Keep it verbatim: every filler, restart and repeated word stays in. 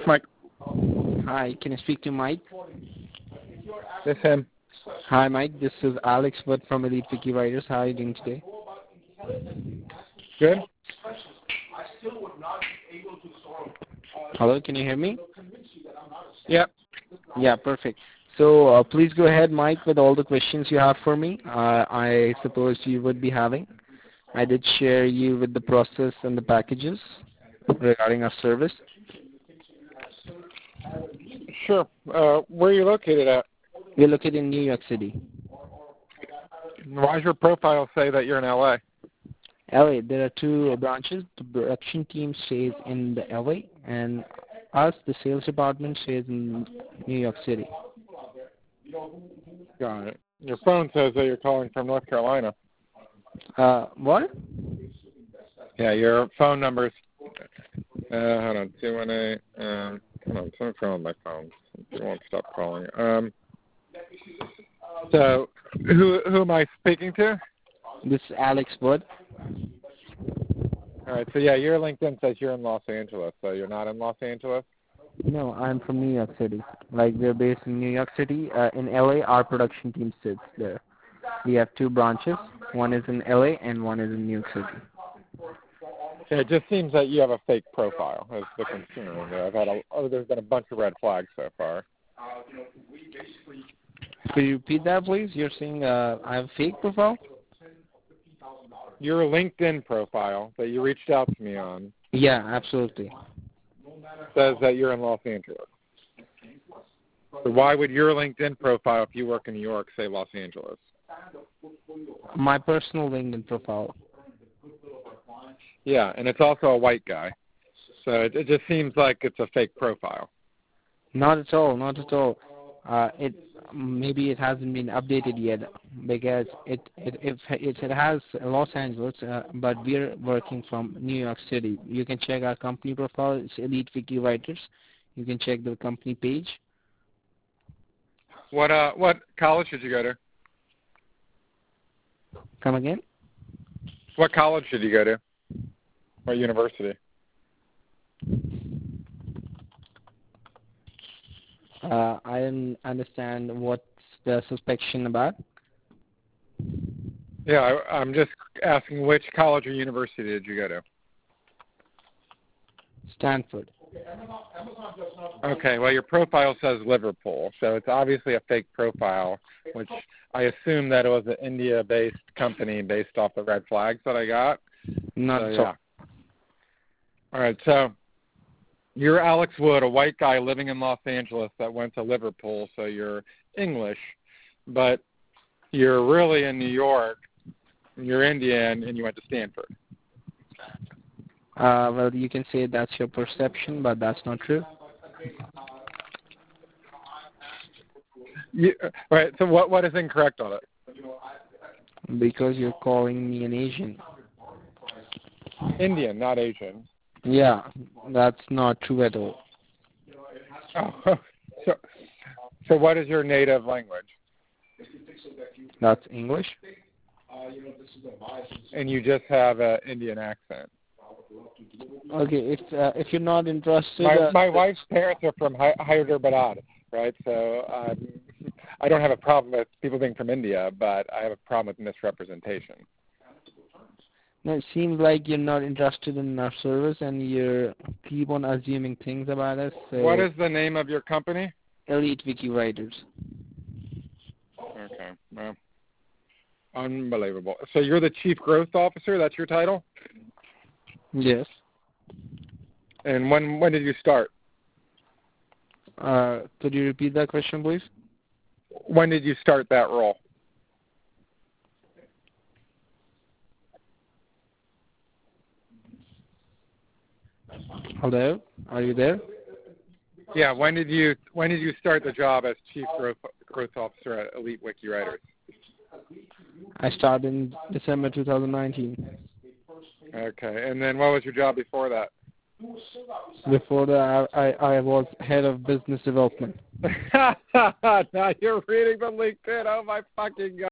Mike. Hi, can I speak to Mike? This him. Hi, Mike. This is Alex Wood from Elite Wiki Writers. How are you doing today? Good. Hello, can you hear me? Yep. Yeah, perfect. So uh, please go ahead, Mike, with all the questions you have for me. Uh, I suppose you would be having. I did share you with the process and the packages regarding our service. Sure. Uh, where are you located at? We're located in New York City. Why does your profile say that you're in L A? L A, there are two branches. The production team stays in the L A, and us, the sales department, stays in New York City. Got it. Your phone says that you're calling from North Carolina. Uh, what? Yeah, your phone number's, uh, hold on, two one eight, um, hold on, something's wrong with my phone. It won't stop calling. Um, so, who who am I speaking to? This is Alex Wood. All right, so yeah, your LinkedIn says you're in Los Angeles, so you're not in Los Angeles? No, I'm from New York City. Like, we're based in New York City. Uh, in L A, our production team sits there. We have two branches. One is in L A and one is in New York City. Yeah, it just seems that you have a fake profile is the concern. I've had a, oh, there's been a bunch of red flags so far. Could you repeat that, please? You're saying uh, I have a fake profile? Your LinkedIn profile that you reached out to me on. Yeah, absolutely. Says that you're in Los Angeles. So why would your LinkedIn profile, if you work in New York, say Los Angeles? My personal LinkedIn profile. Yeah, and it's also a white guy. So it, it just seems like it's a fake profile. Not at all, not at all. Uh, it maybe it hasn't been updated yet because it it it, it, it has Los Angeles, uh, but we're working from New York City. You can check our company profile. It's Elite Wiki Writers. You can check the company page. What uh what college did you go to? Come again? What college did you go to? What university? Uh, I don't understand what's the suspicion about. Yeah, I, I'm just asking which college or university did you go to? Stanford. Okay, well, your profile says Liverpool, so it's obviously a fake profile, which I assume that it was an India-based company based off the red flags that I got. Not so, at yeah. all. All right, so you're Alex Wood, a white guy living in Los Angeles that went to Liverpool, so you're English, but you're really in New York, you're Indian, and you went to Stanford. Uh, well, you can say that's your perception, but that's not true. You, all right, so what what is incorrect on it? Because you're calling me an Asian. Indian, not Asian. Yeah, that's not true at all. Oh, so, so what is your native language? That's English. And you just have an Indian accent. Okay, if uh, if you're not interested, My uh, my wife's parents are from Hy- Hyderabad, right? So um, I don't have a problem with people being from India, but I have a problem with misrepresentation. no, it seems like you're not interested in our service, and you keep on assuming things about us. So What is the name of your company? Elite Wiki Writers. Okay, well, unbelievable. So you're the Chief Growth Officer? That's your title? Yes. And when when did you start? Uh, could you repeat that question, please? When did you start that role? Hello, are you there? Yeah, when did you when did you start the job as Chief Growth Growth Officer at Elite Wiki Writers? I started in December two thousand nineteen. Okay, and then what was your job before that? Before that, I, I, I was head of business development. Now you're reading the LinkedIn. Oh my fucking god.